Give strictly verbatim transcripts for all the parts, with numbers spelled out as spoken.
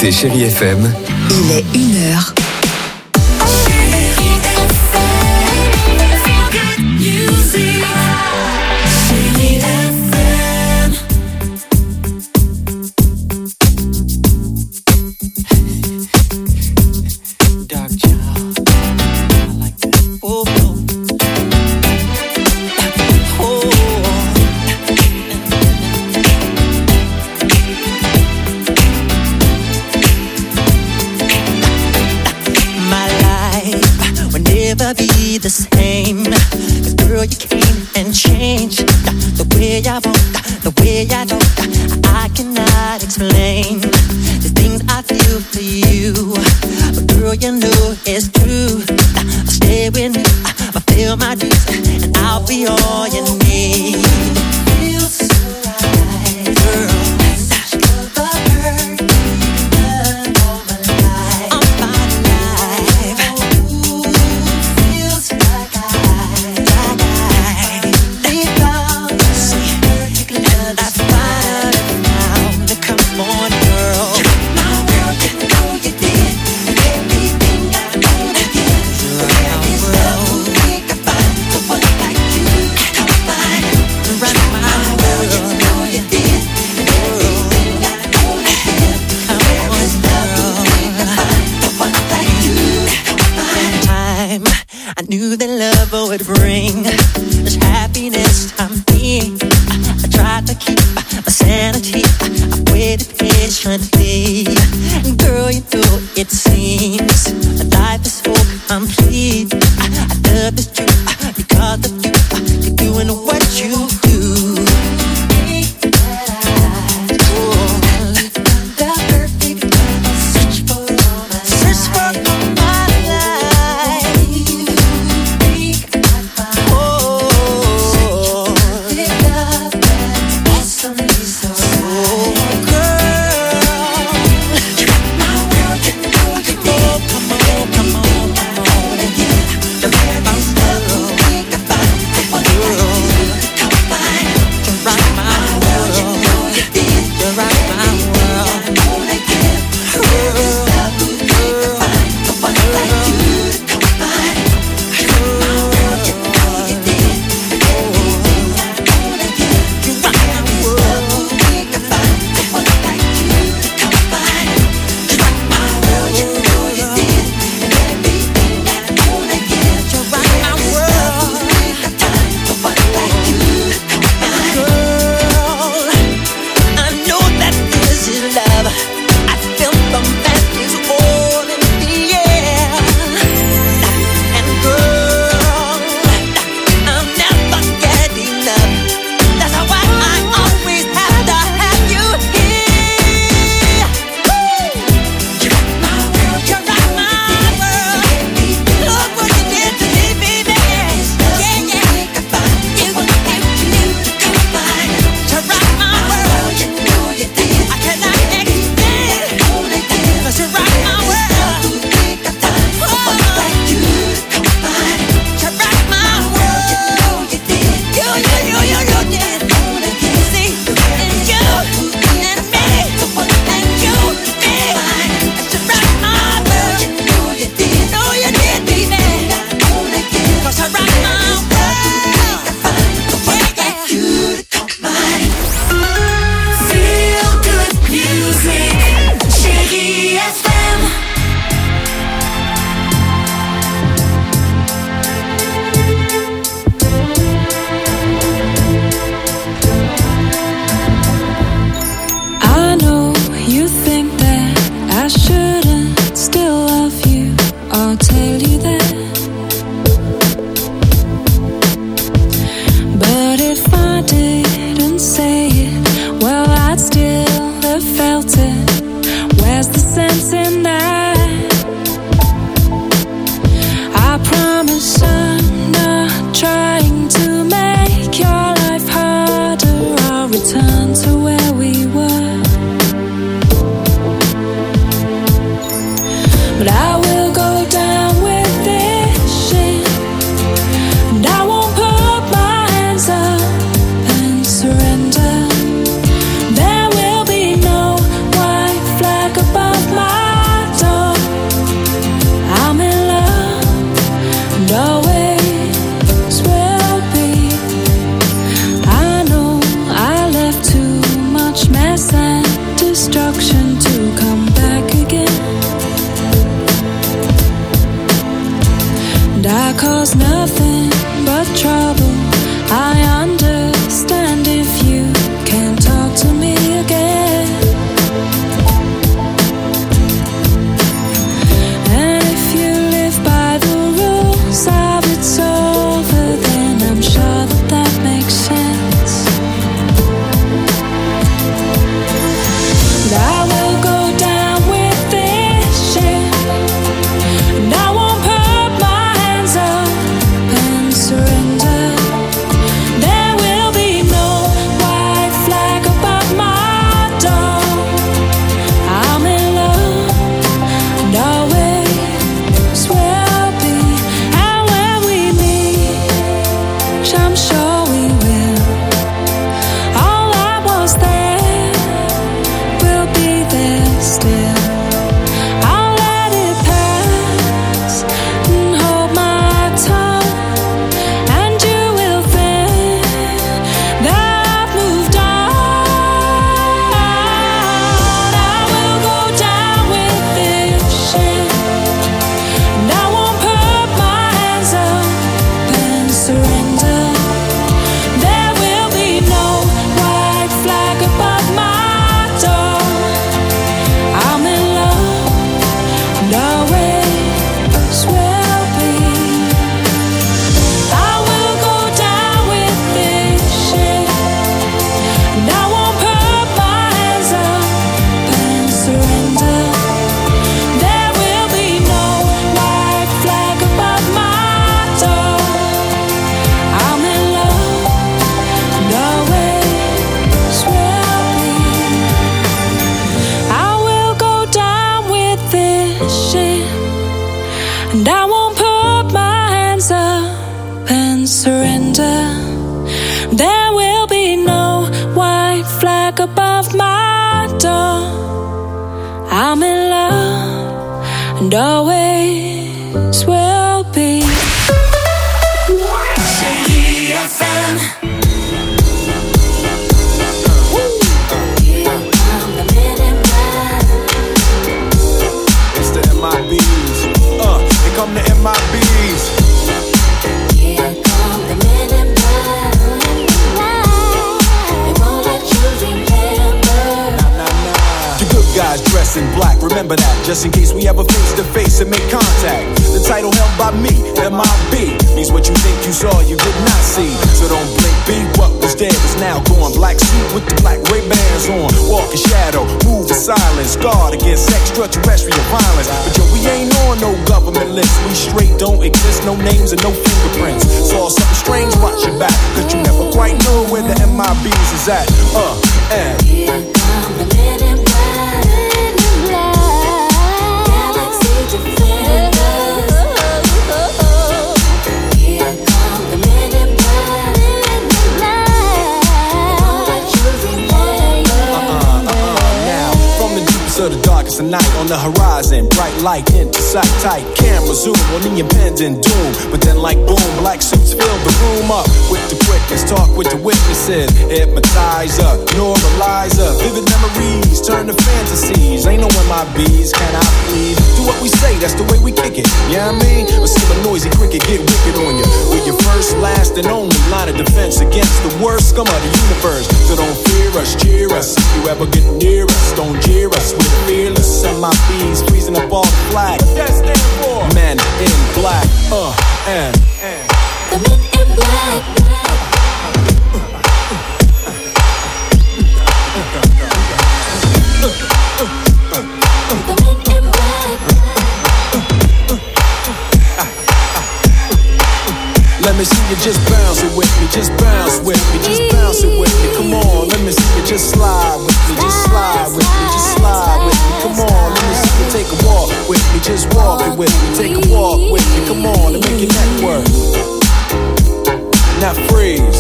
écoutez Chérie F M. Il est une heure. Be the same, 'cause girl, you came and changed the way I walk, the way I talk. I cannot explain the things I feel for you, but girl, you know it's true. I'll stay with you, I'll feel my dues, and I'll be all you need. Feels so right, girl. Knew that love would bring this happiness I'm being. I tried to keep my sanity. I waited patiently. And girl, you know it seems life is so complete. I, I love is true because of you. You're doing what you do. Just in case we ever face to face and make contact. The title held by me, M I B, means what you think you saw, you did not see. So don't blink, be what was dead is now gone. Black suit with the black Ray-Bans on. Walk in shadow, move in silence. Guard against extraterrestrial violence. But yo, we ain't on no government list. We straight don't exist, no names and no fingerprints. Saw something strange, watch your back. Cause you never quite know where the M I Bs is at. Uh, and here come the men in black. To the darkest of night on the horizon, bright light into sight, tight camera zoom on the impending doom. But then like boom, black suits fill the room up with the quickness, talk with the witnesses, hypnotizer, normalizer, vivid memories turn to fantasies. Ain't no M I Bs, can I please do what we say? That's the way we kick it. Yeah, you know what I mean, or see a noisy cricket get wicked on you. We're your first, last, and only line of defense against the worst scum of the universe. So don't fear us, cheer us. If you ever get near us, don't jeer us. We're fearless, M I Bs freezing up all the flag. What that stand for? Men in black, uh, and, and. The men in black. The men in black. Let me see you just bounce it with me, just bounce with me, just bounce it with me. Come on, let me see you just slide with me, just slide with me, just slide with me. Come on, let me see you take a walk with me, just walk it with me, take a walk with me. Come on, and make your neck work. Now freeze.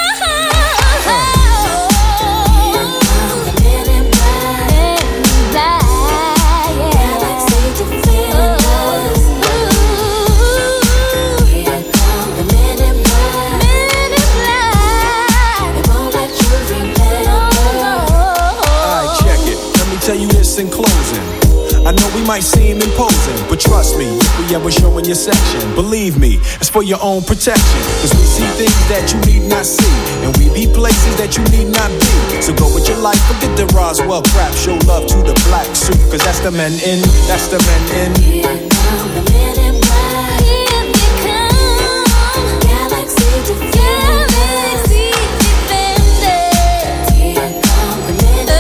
Tell you this in closing. I know we might seem imposing, but trust me, if we ever show in your section, believe me, it's for your own protection. Cause we see things that you need not see, and we be places that you need not be. So go with your life, forget the Roswell crap. Show love to the black suit, cause that's the men in, that's the men in. Here come the men in black. Here they come. Galaxy defenders. Galaxy defenders. Here come the men in black.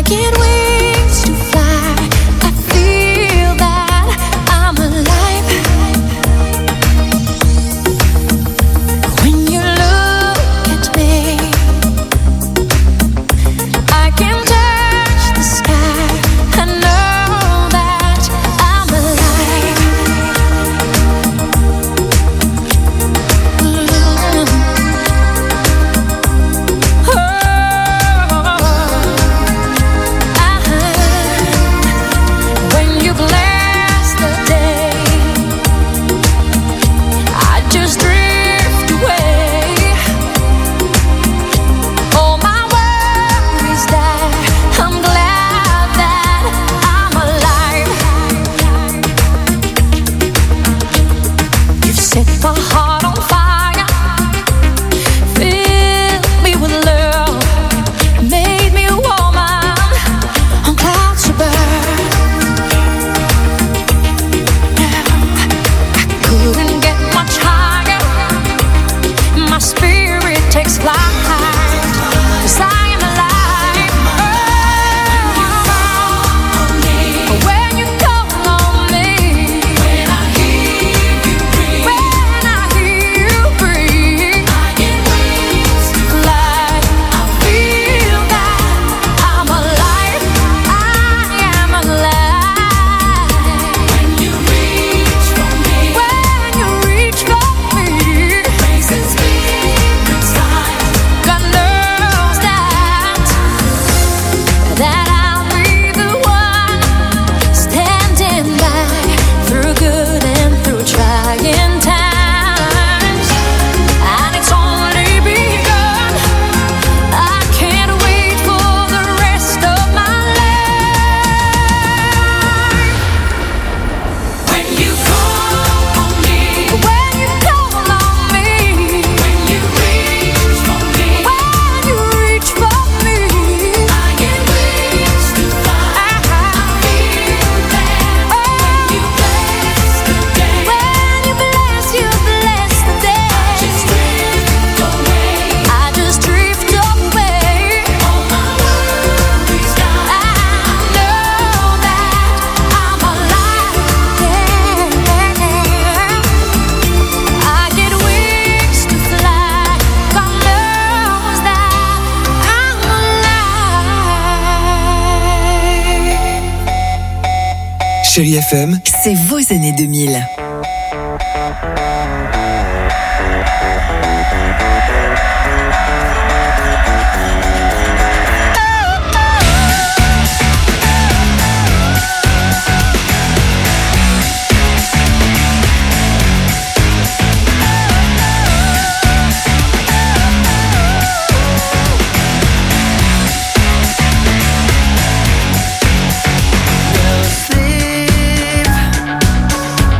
Chérie F M, c'est vos années deux mille.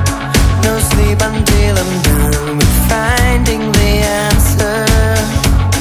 Until I'm done with finding the answer.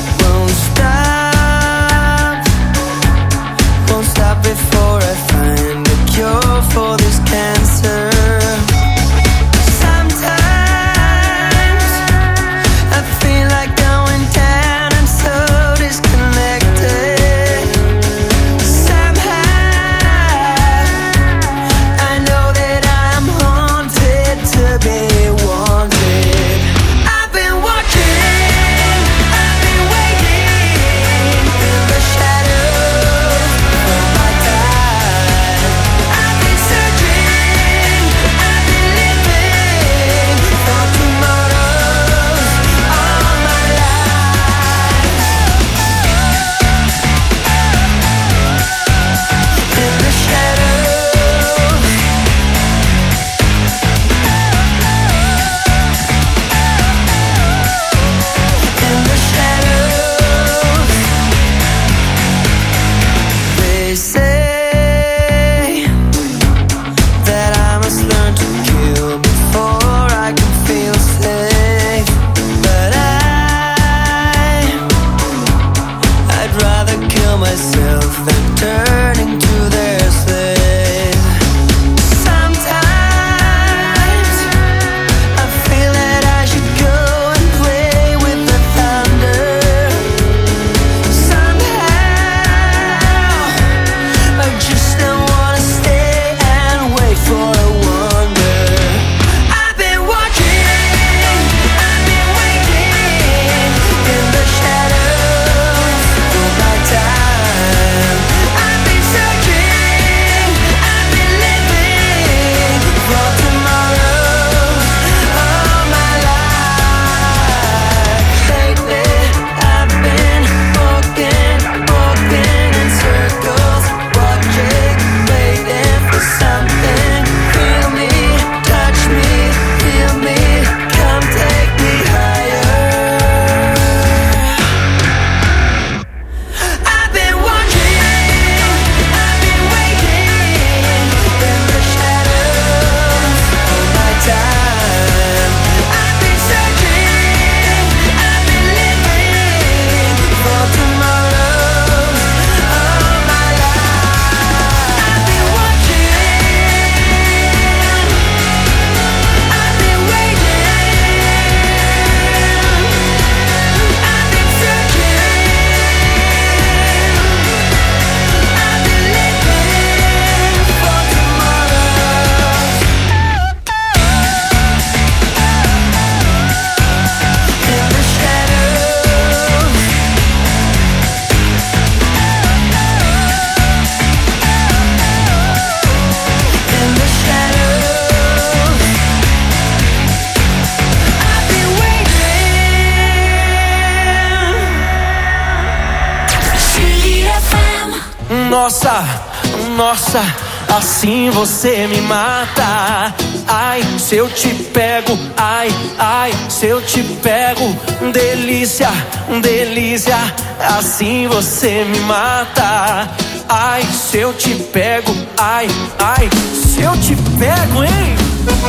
Nossa, nossa, assim você me mata. Ai, se eu te pego, ai, ai, se eu te pego, delícia, delícia, assim você me mata. Ai, se eu te pego, ai, ai, se eu te pego, hein?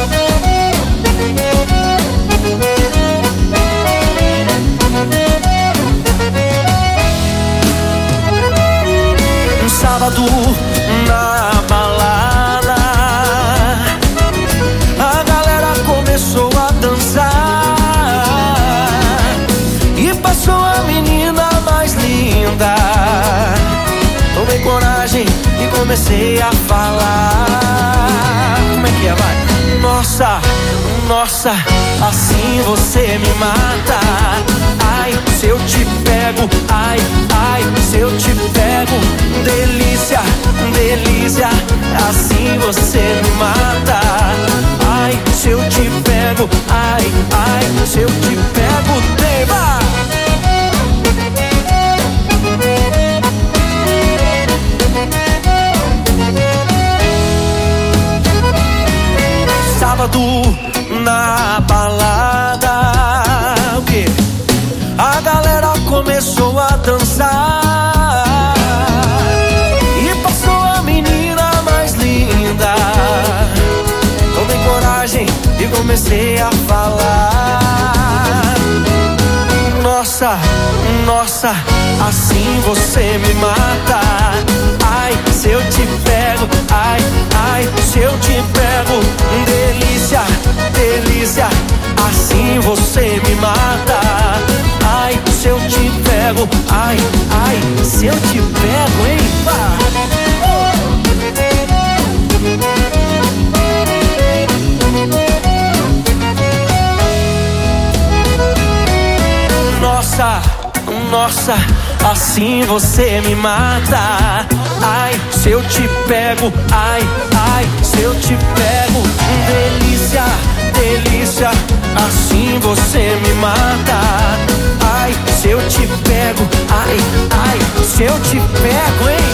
Um sábado na balada, a galera começou a dançar e passou a menina mais linda. Tomei coragem e comecei a falar. Como é que é, vai? Nossa, nossa, assim você me mata. Ai, se eu te pego, ai, ai, se eu te pego, delícia, delícia, assim você me mata. Ai, se eu te pego, ai, ai, se eu te pego, tema. Sábado na balada, o quê? A galera começou a dançar e passou a menina mais linda. Tomei coragem e comecei a falar. Nossa, nossa, assim você me mata. Ai, se eu te pego, ai, ai, se eu te pego, delícia, delícia, assim você me mata. Ai, se eu te pego, ai, ai, se eu te pego, hein? Nossa, nossa, assim você me mata. Ai, se eu te pego, ai, ai, se eu te pego, delícia, delícia, assim você me mata. Ai, se eu te pego, ai, ai, se eu te pego, hein?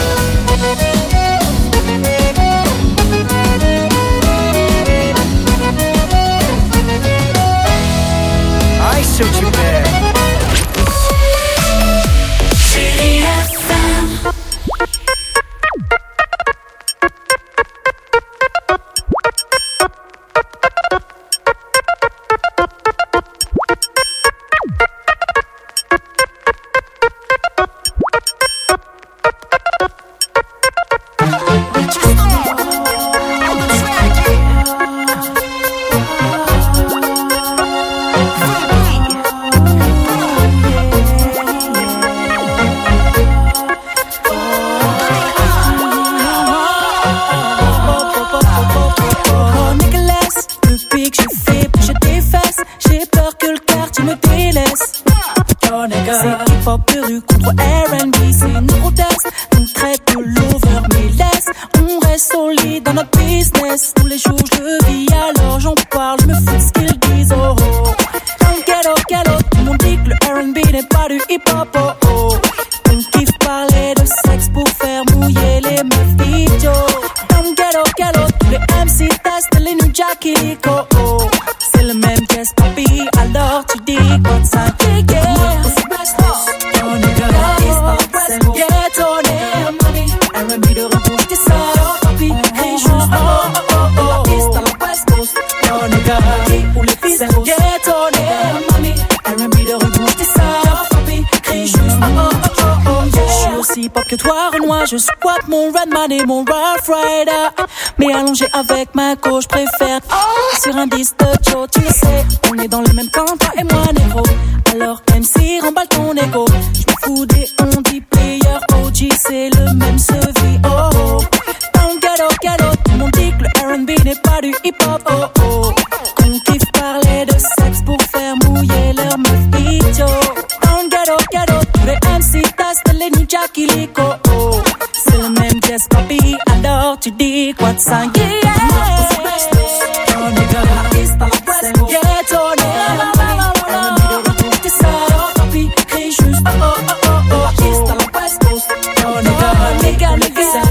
Ai, se eu te pego. Je squatte mon Redman et mon Rough Rider, mais allongé avec ma go, je préfère sur un disque de Joe. Tu le sais, on est dans le même camp, toi et moi négro. Alors M C, remballe ton ego. Je me fous des on dit player, O G c'est le même sevi. Oh oh, dans le ghetto, ghetto, tout le monde dit que le R and B n'est pas du hip hop. Oh oh, qu'on kiffe parler de sexe pour faire mouiller leur meuf idiot. Dans le ghetto, ghetto, tous les M C testent les New Jackie Lico. Oh, c'est le même jazz papi, alors tu dis quoi de ça? Yeah, on est dans la piste, dans la presse, ghetto, on est papi, crie juste oh oh oh oh oh, piste dans la West Coast, on est dans la nigga, nigga.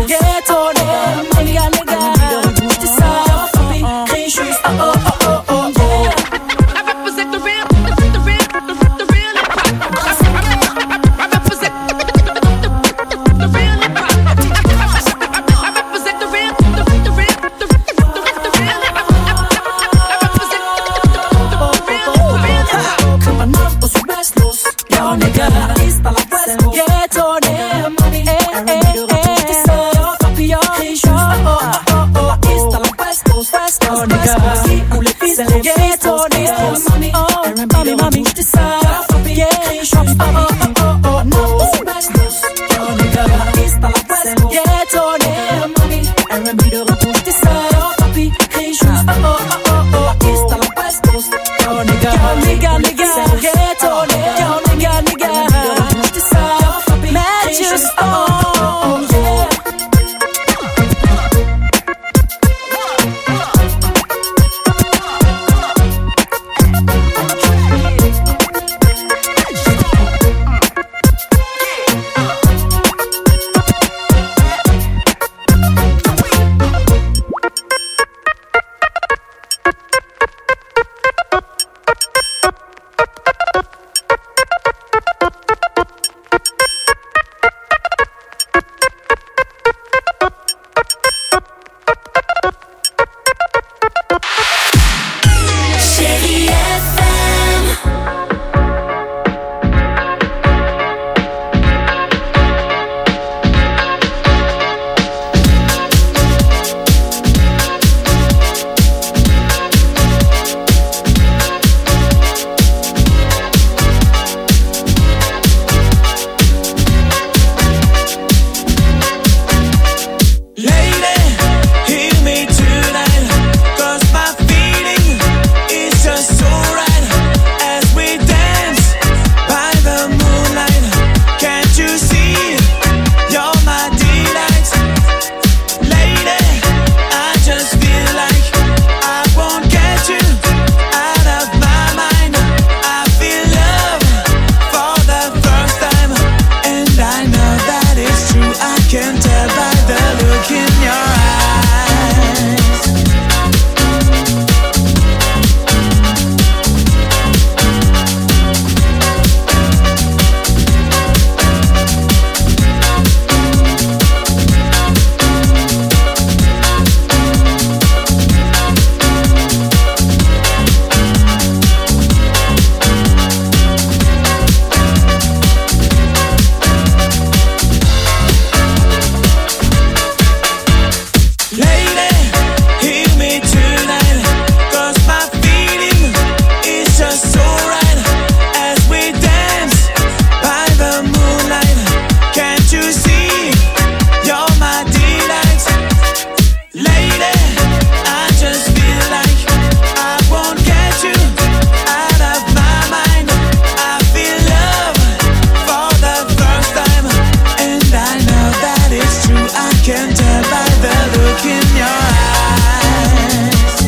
look in your eyes.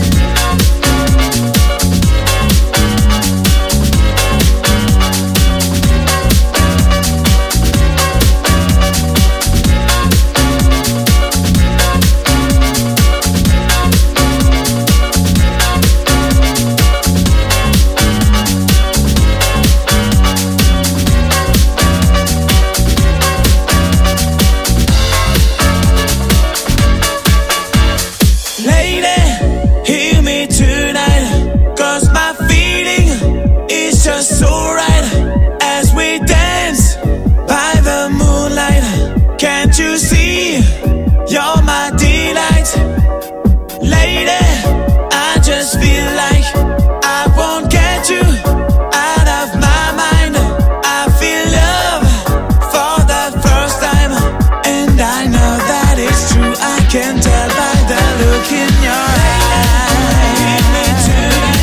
So right as we dance by the moonlight, can't you see you're my delight? Lady, I just feel like I won't get you out of my mind. I feel love for the first time, and I know that it's true. I can tell by the look in your eyes. Give me tonight.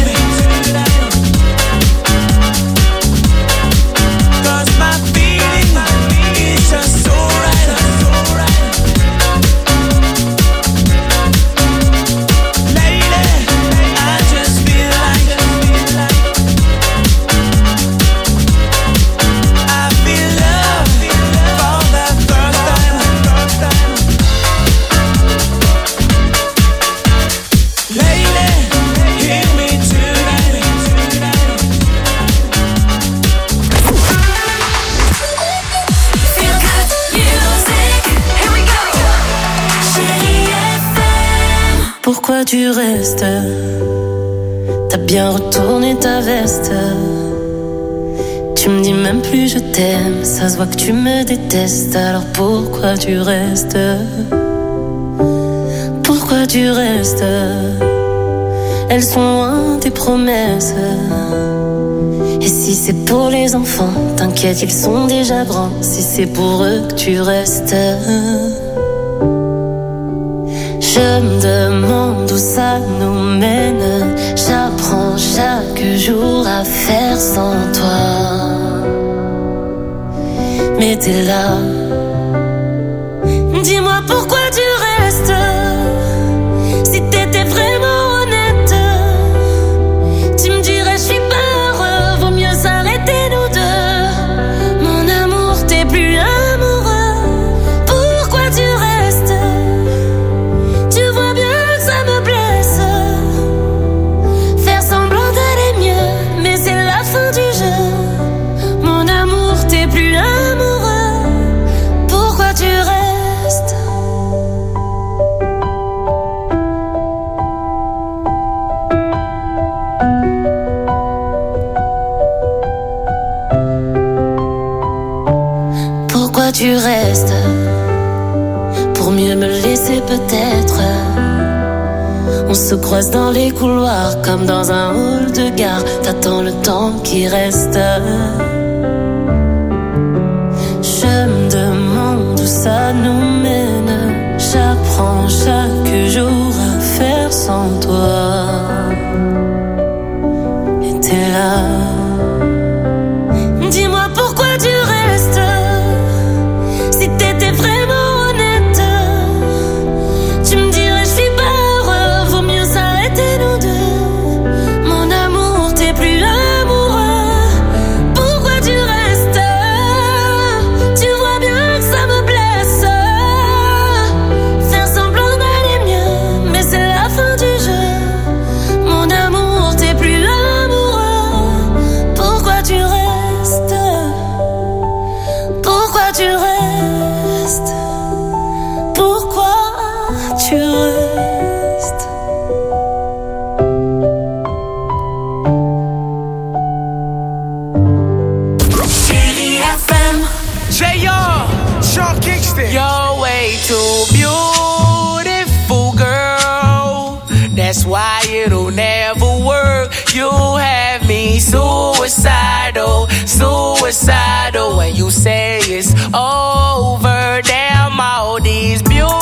Pourquoi tu restes? T'as bien retourné ta veste. Tu me dis même plus je t'aime. Ça se voit que tu me détestes. Alors pourquoi tu restes? Pourquoi tu restes? Elles sont loin tes promesses. Et si c'est pour les enfants, t'inquiète, ils sont déjà grands. Si c'est pour eux que tu restes, je me demande où ça nous mène. J'apprends chaque jour à faire sans toi. Mais t'es là. Dis-moi pourquoi tu restes. Si t'étais vraiment honnête, tu me dirais je suis pas heureux. Vaut mieux s'arrêter nous deux. Mon amour, t'es plus amoureux. Pourquoi tu restes? Tu restes pour mieux me laisser peut-être. On se croise dans les couloirs comme dans un hall de gare. T'attends le temps qui reste. Je me demande où ça nous mène. J'apprends chaque jour à faire sans toi. Et t'es là. Dis-moi pourquoi tu restes. Si t'étais vraiment honnête, tu me dirais je suis pas heureux. Vaut mieux s'arrêter nous deux. Mon amour, t'es plus amoureux. Pourquoi tu restes? Tu vois bien que ça me blesse. Faire semblant d'aller mieux, mais c'est la fin du jeu. Mon amour, t'es plus amoureux. Pourquoi tu restes? Pourquoi tu restes? Pourquoi tu restes? Chérie F M, J R, Sean Kingston. You're way too beautiful, girl. That's why it'll never work. You have me suicidal, suicidal. When you say it's over, damn all these beautiful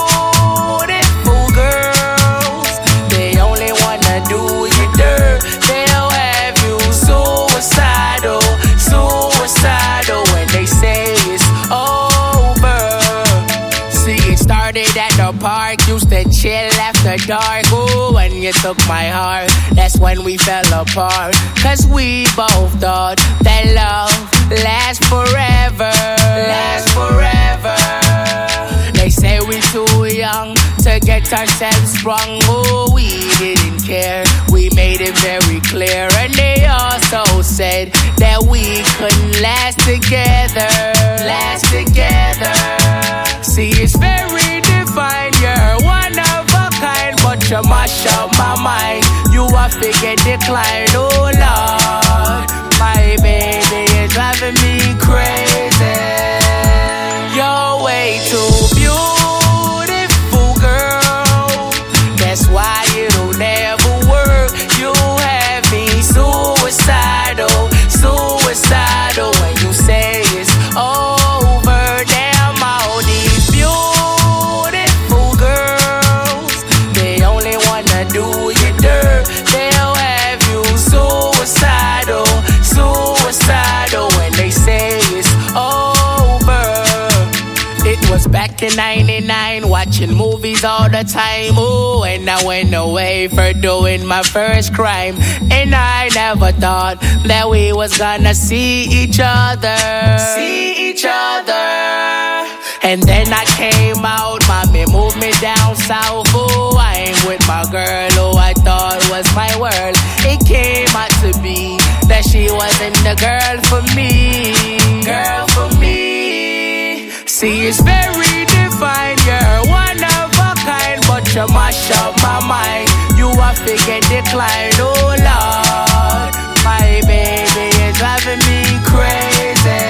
girls, they only wanna do you dirt. They'll have you suicidal, suicidal. When they say it's over. See, it started at the party. park, used to chill after dark. Ooh, when you took my heart, that's when we fell apart. Cause we both thought that love lasts forever. Lasts forever. They say we too young to get ourselves sprung. Oh, we didn't care. We made it very clear. And they also said that we couldn't last together. Last together. See, it's very divine. You're one of a kind, but you mash up my mind. You are figure decline. Oh, Lord, my baby is driving me crazy. You're way too beautiful, girl. That's why it'll never work. You have me suicidal, suicidal. When you say it's over, damn all these beautiful girls, they only wanna do you dirt. They'll have you suicidal, suicidal. When they say it's over. It was back in ninety-nine, watching movies all the time. Ooh, and I went away for doing my first crime. And I never thought that we was gonna see each other. See each other. And then I came out, mommy moved me down south. Ooh, I ain't with my girl who I thought was my world. It came out to be that she wasn't the girl for me. Girl for me. See, it's very divine. You're one of a kind, but you mash up my mind. You are figure decline. Oh, Lord, my baby is driving me crazy.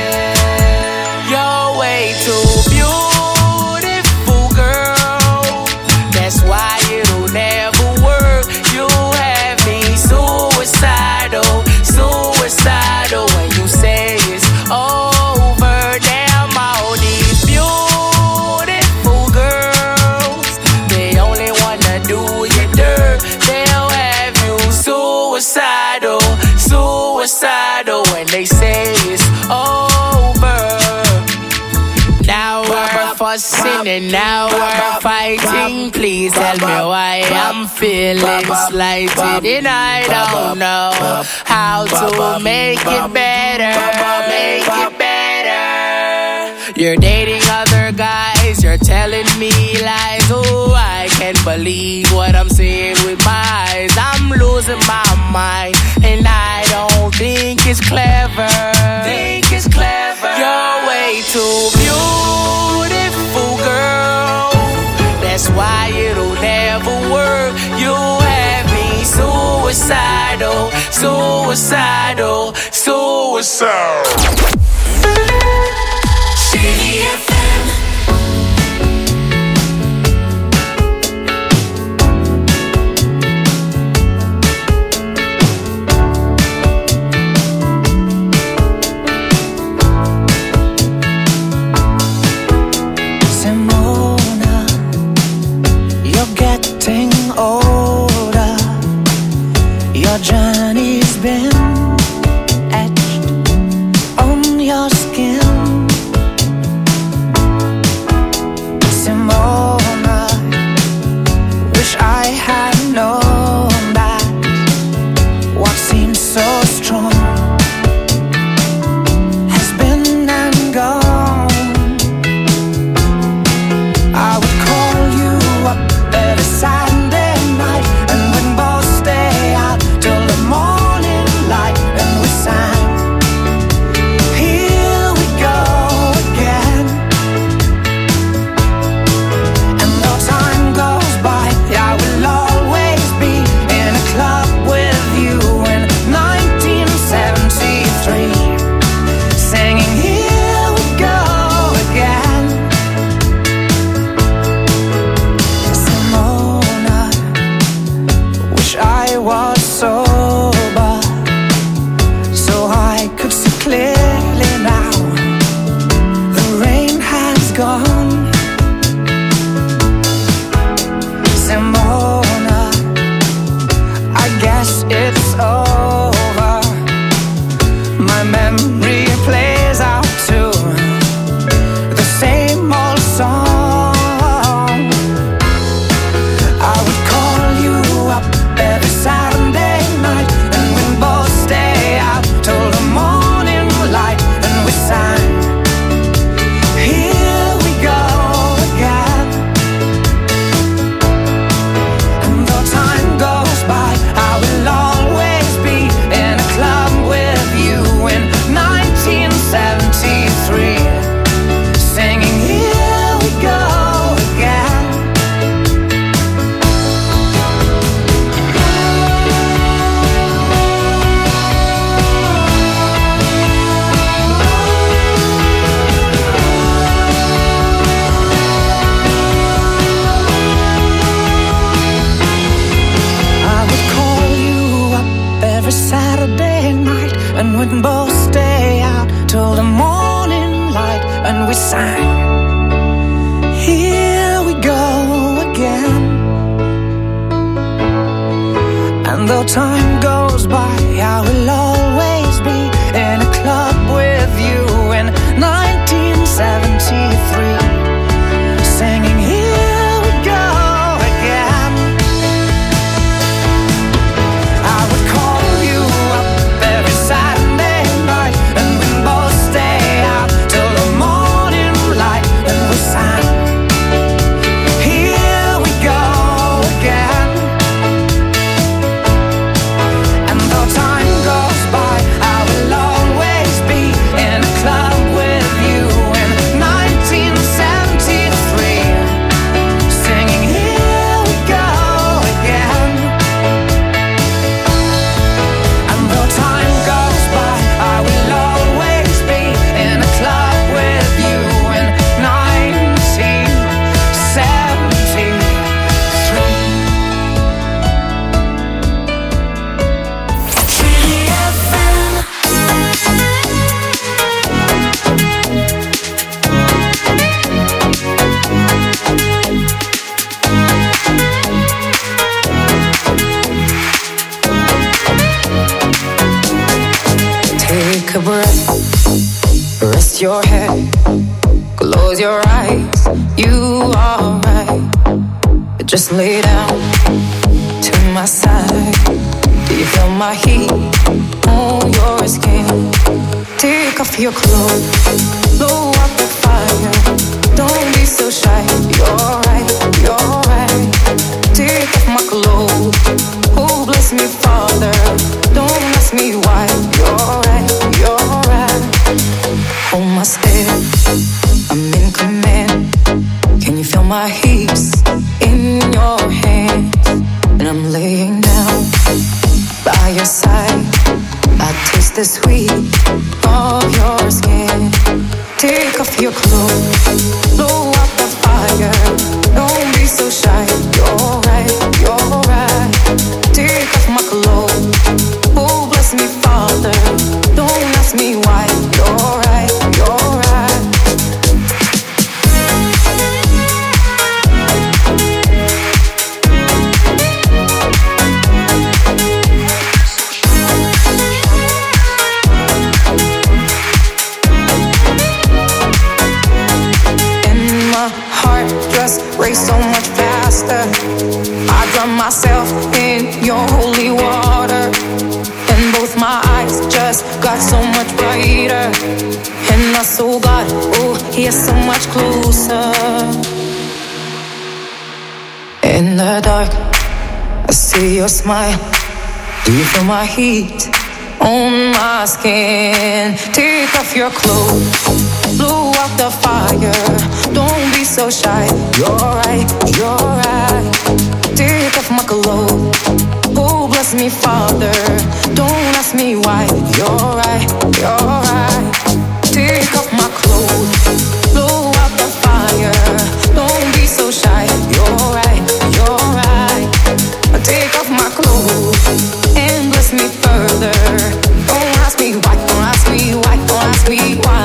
You're way too beautiful, girl. That's why it'll never work. You have me suicidal, suicidal. When you say it's over, damn all these beautiful girls, they only wanna do you dirt. They'll have you suicidal, suicidal. When they say it's over. Now we're fussing and now we're fighting. Please tell me why I'm feeling slighted. And I don't know how to make it better. Make it better. You're dating other guys, you're telling me lies. Oh, I can't believe what I'm seeing with my eyes. I'm losing my mind, and I don't think it's clever. Think it's clever. You're way too beautiful, girl. That's why it'll never work. You have me suicidal, suicidal, suicidal. City F M. Simona, you're getting older. Your journey's been etched on your skin. Simona, wish I had known that what seems so strong has been and gone. I would call you up every Saturday night, and we'd both stay out till the though time goes by, I will always be in a club with you in nineteen seventy-three, singing here we go again. I would call you up every Saturday night, and we'd both stay out till the morning light, and we sang here we go again. And though time goes by, I will always be in a club with you in nineteen seventy-three, singing here we go again. And though time goes by, I will always be in a club with you in nineteen seventy-three. Take a breath, rest your head, close your eyes, you are right. Just lay down to my side. Do you feel my heat on your skin? Take off your clothes, blow up the fire. Don't be so shy, you're right, you're right. Take off my clothes, oh bless me Father. Don't ask me why, you're right, you're right. Hold my step, I'm in command. Can you feel my hips in your hands? And I'm laying down by your side. I taste the sweet of your skin. Take off your clothes, blow up the fire. Don't be so shy, you're right, you're right. Take off my clothes, oh bless me Father. Don't ask me why, you're right, you're right. And my heart just race so much faster. I drown myself in your holy water, and both my eyes just got so much brighter. And I saw God, oh, He is so much closer. In the dark, I see your smile. Do you feel my heat on my skin? Take off your clothes, blow out the fire. Don't be so shy, you're right, you're right. Take off my clothes, oh bless me Father. Don't ask me why, you're right, you're right. Take off my clothes, blow out the fire. Don't be so shy, you're right, you're right. Take off my clothes and bless me further. Don't ask me why, don't ask me why, don't ask me why.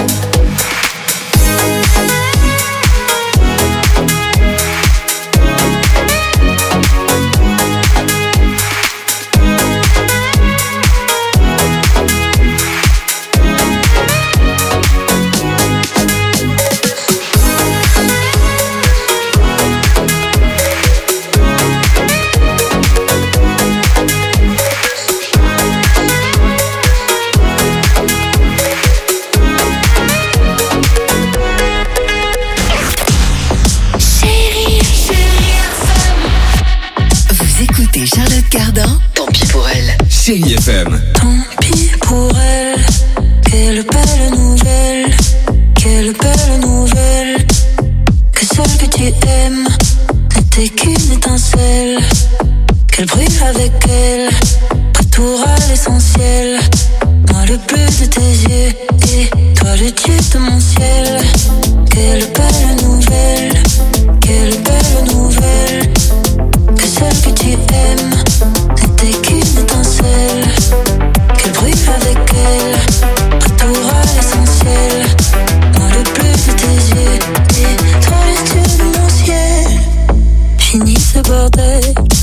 Chérie F M. Tant pis pour elle, quelle belle nouvelle, quelle belle nouvelle. Que celle que tu aimes n'était qu'une étincelle. Qu'elle brille avec elle, retour à l'essentiel. Moi le bleu de tes yeux et toi le dieu de mon ciel. Quelle belle nouvelle, quelle belle nouvelle. Que celle que tu aimes n'était qu'une étincelle. Qu'elle brille avec elle, retour à l'essentiel. Moi le bleu de tes yeux et toi le dieu de mon ciel. Fini ce bordel,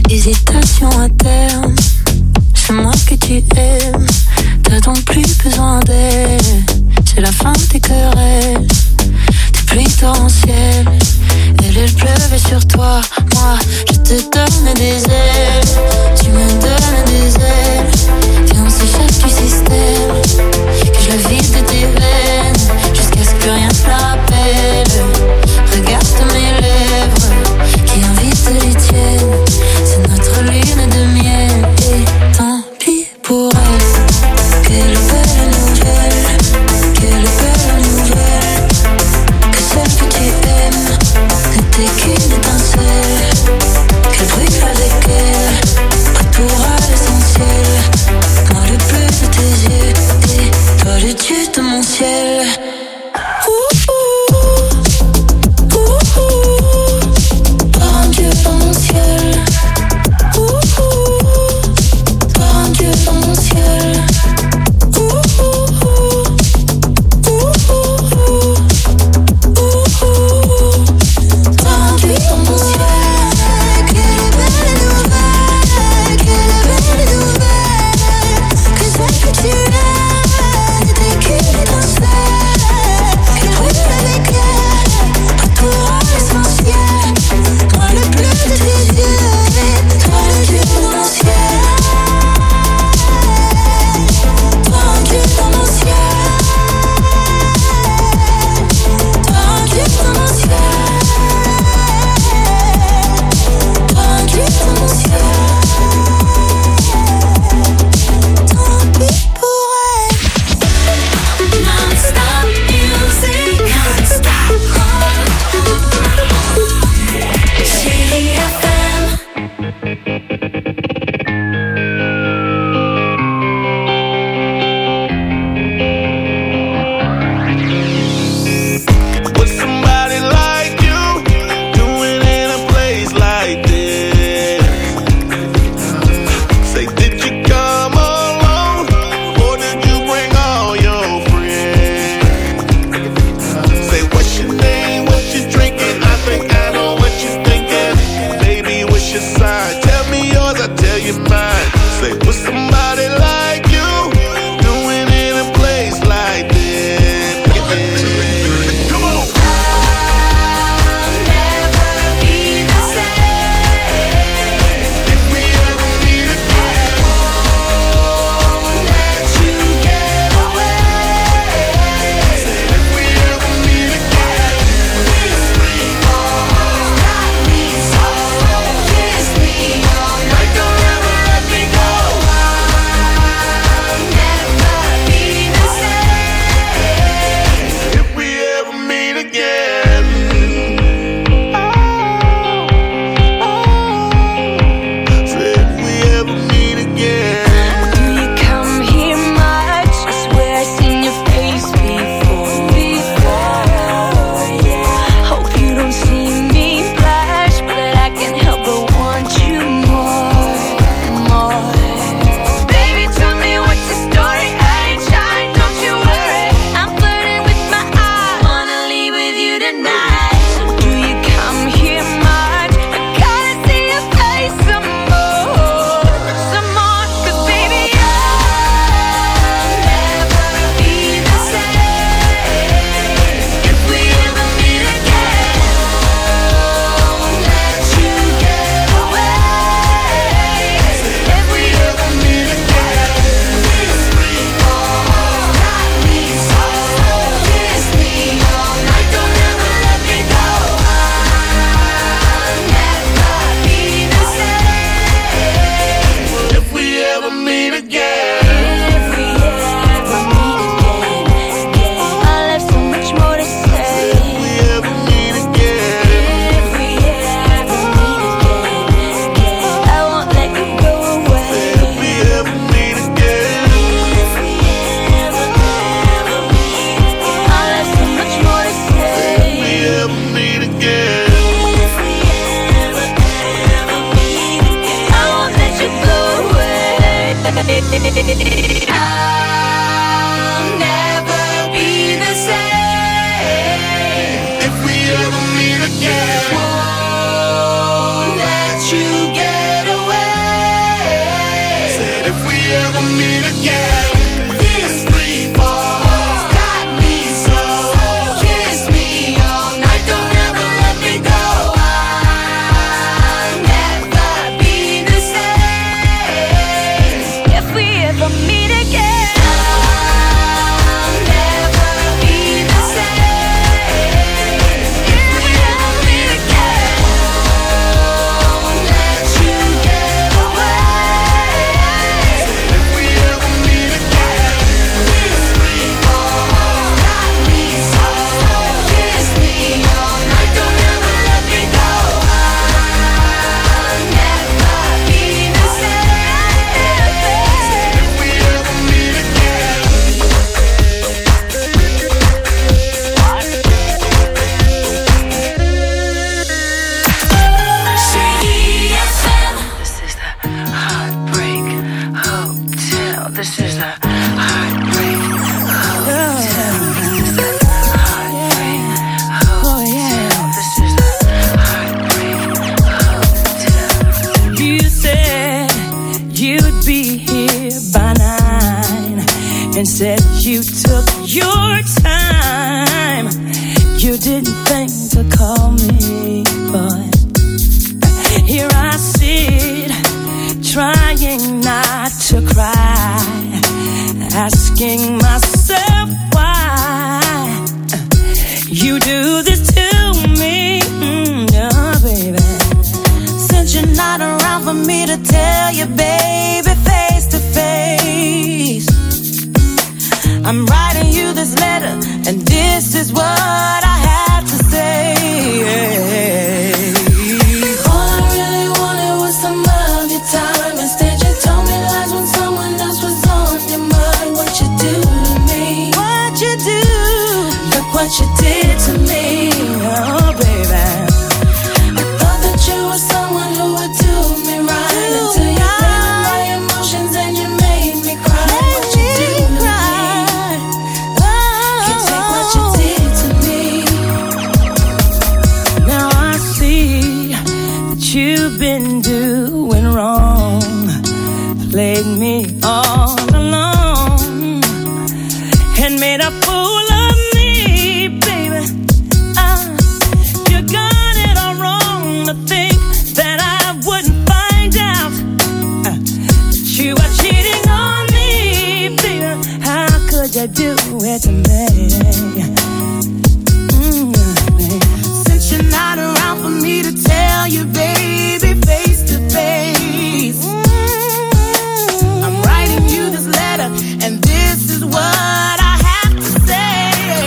Hésitation à terme, c'est moi que tu aimes. T'as donc plus besoin d'elle. C'est la fin de tes querelles, des pluies torrentielles. Elle, elle pleuvait sur toi, moi je te donne des ailes. Tu me donnes des ailes. Viens on s'échappe du système, que je la vide de tes veines, jusqu'à ce que rien ne la rappelle. Regarde mes lèvres, qui invitent les tiennes. C'est notre lune de miel, et tant pis pour elle. Quelle belle nouvelle, quelle belle nouvelle, que celle que tu aimes n'était qu'une étincelle, qu'elle brûle avec elle, retour à l'essentiel. Moi le bleu de tes yeux, et toi le dieu de mon ciel. Ouh, ouh, ouh, ouh, par un dieu dans mon ciel. Ouh, ouh, par un dieu dans mon ciel. Won't let you get away. ever meet again, this free fall got me so. Kiss me all night, don't ever let me go. I'll never be the same if we ever meet again. I'll never be the same if we ever meet again. Won't let you get away. If we ever meet again, this free fall got me so. Kiss me all night, don't ever let me go. I'll never be the same if we ever meet again. This is the Heartbreak Hotel. This is the Heartbreak Hotel. This is the Heartbreak Hotel. This is the Heartbreak Hotel. You said you'd be here by nine, and said you took your time. You didn't think to call me, but here I sit, trying not to cry, asking myself why you do this to me, mm, oh, baby. Since you're not around for me to tell you, baby, face to face, I'm writing you this letter, and this is what I have to say. All I really wanted was some of your time. Instead you told me lies when someone else was on your mind. What you do to me? What you do? Look what you did to me. Oh, baby. I thought that you were someone who would do me right, Do until you me played with right. my emotions and you made me cry. What you do to me? Can't take what you did to me. Now I see that you've been doing wrong, played me all along, and made a fool of me, baby. Ah, you got it all wrong to think that I wouldn't find out uh, that you were cheating on me, baby. How could you do it to me? Mm, baby. Since you're not around for me to tell you, baby, face to face, I'm writing you this letter, and this is what I have to say.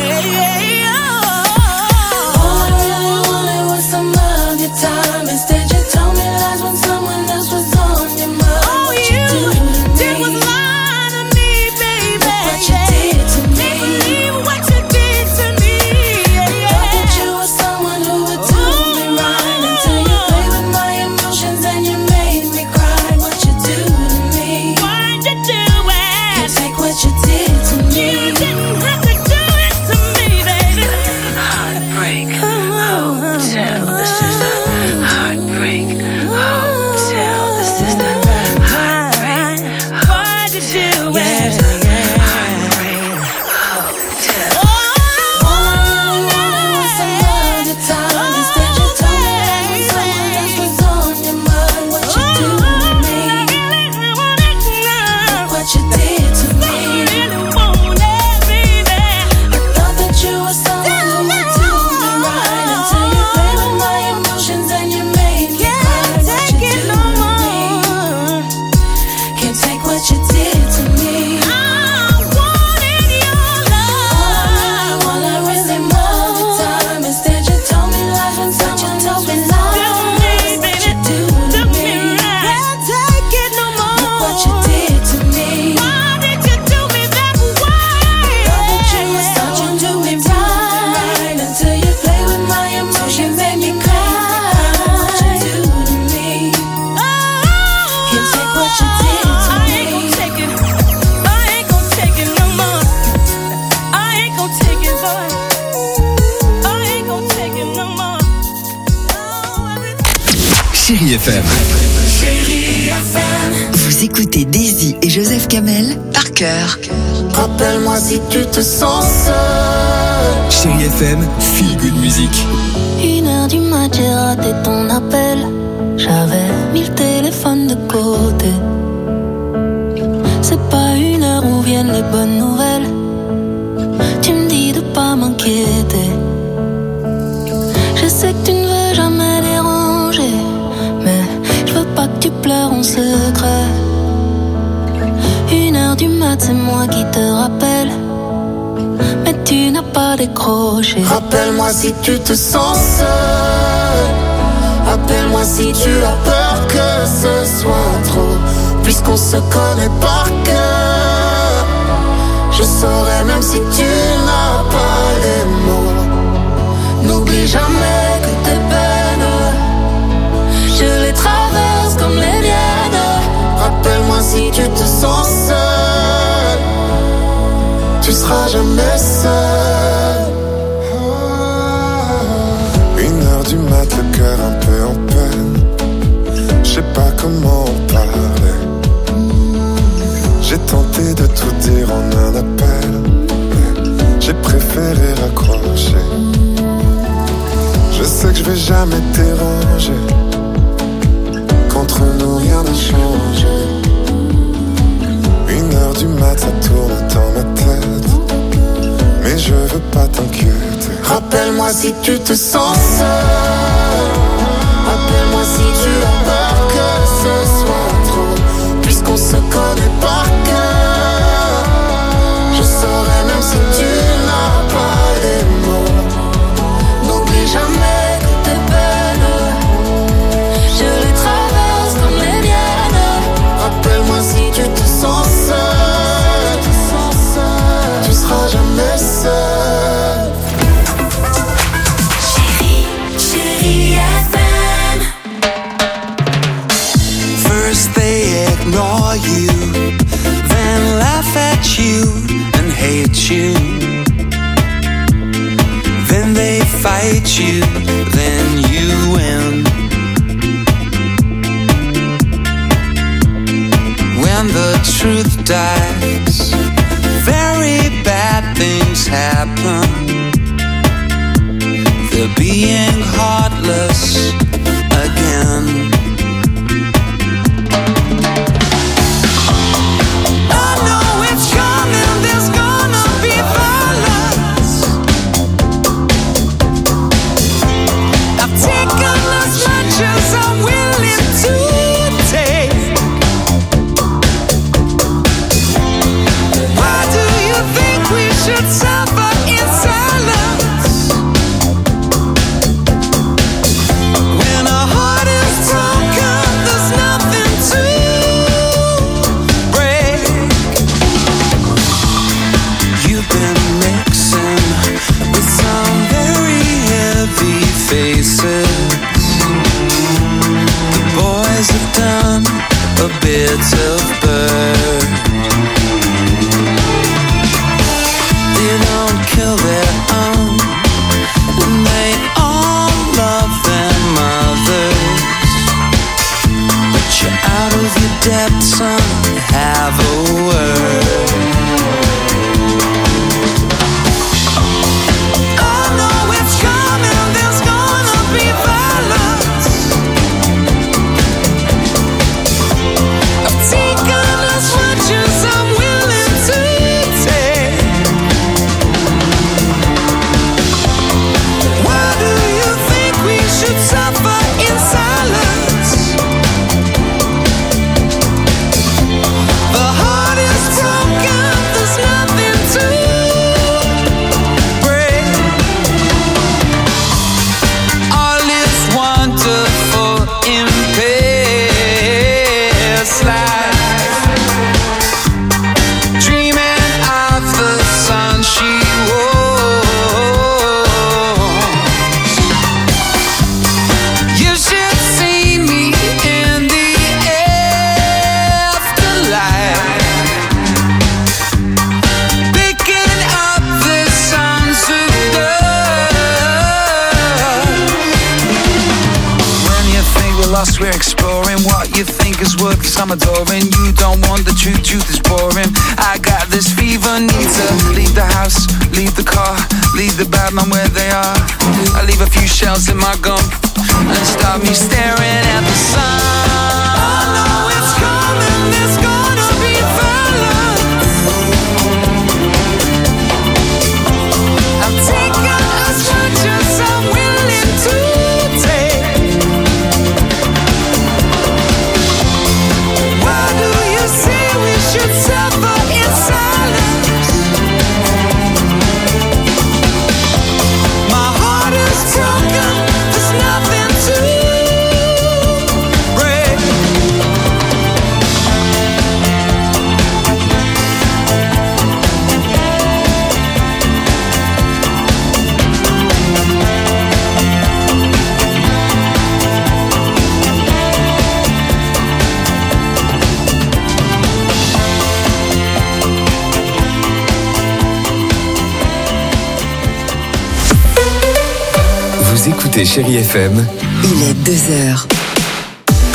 All I really wanted was some of your time. Instead you told me lies when someone else was on your mind. All What you do to did me? was lie to me, baby. Look what you did to me. Can't believe what you did to me. Thought that you were someone who would do me right, until you played with my emotions and you made me cry. What you do to me? Why'd you do Can't it? take what you did to me. You didn't have to do it to me, baby. Heartbreak Hotel. This is the Heartbreak Hotel. This is the Heartbreak Why'd you do it? Heartbreak Hotel. All I really wanted was some of your time. Instead you told me lies when someone else was on your mind. What you do to me? Look what you did to me. I thought that you were someone who would do me right, until you played with my emotions and you made me cry. What you do to me? Can't take what you did to me. All I really want is time. Instead you told me lies when someone else was on your mind. What you do to me? Look what you did to me. Thought that you were someone who would do me right, until you played with my emotions, made me cry. What you do to me? Can't take what you did to I me. ain't gonna take it. I ain't gonna take it no more. I ain't gonna take it, boy. I ain't gonna take it no more. Chérie F M. Chérie F M. Vous écoutez Daisy et Joseph Kamel par cœur. Rappelle-moi si tu te sens seul. Chérie F M, feel good music. Une heure du mat, j'ai raté ton appel. J'avais mis le téléphone de côté. C'est pas une heure où viennent les bonnes nouvelles. Tu me dis de pas m'inquiéter. Je sais que tu ne veux jamais déranger, mais je veux pas que tu pleures en secret. Une heure du mat, c'est moi qui te rappelle, mais tu n'as pas décroché. Rappelle-moi si tu te sens seul. Appelle-moi si tu as peur que ce soit trop. Puisqu'on se connaît par cœur, je saurais même si tu n'as pas les mots. N'oublie jamais que tes peines, je les traverse comme les miennes. Rappelle-moi si tu te sens seul, tu seras jamais seul. Une heure du mat, le cœur un peu en peine. Je sais pas comment en parler. J'ai tenté de tout dire en un appel, mais j'ai préféré raccrocher. Je sais que je vais jamais te déranger. Qu'entre nous rien n'a changé. Une heure du mat, ça tourne dans ma tête, mais je veux pas t'inquiéter. Rappelle-moi si tu te sens seul. Appelle-moi si tu as peur que ce soit trop. Puisqu'on se connaît par cœur, je saurais même si tu n'as pas les mots. N'oublie jamais que tes peines, je les traverse comme les miennes. Rappelle-moi si tu te sens seul, tu seras jamais seul. Chérie, chérie F M. First they ignore you, then laugh at you and hate you. Then they fight you, then you win. When the truth dies, very bad things happen. They're being heartless again. I know it's coming, there's gonna be violence. I've taken as much as I'm willing to take. Why do you think we should suffer in silence? When our heart is broken, there's nothing to break. You've been mixing with some very heavy faces. The boys have done a bit of bird. They don't kill their own, and they all love their mothers. But you're out of your depth, son, have a word. I know it's coming, there's gonna be violence. I've taken as much as I'm willing to take. Why do you think we should suffer in silence? The heart is broken. exploring what you think is worth, cause I'm adoring. You don't want the truth, truth is boring. I got this fever, need to leave the house, leave the car, leave the bad man where they are. I leave a few shells in my gum and start me staring at the sun. I know it's coming, it's gonna be violent. I'm taking as much as I'm willing to take. Why do you say we should suffer in silence? My heart is broken, there's nothing to break. Vous écoutez Chérie F M. Il est deux heures.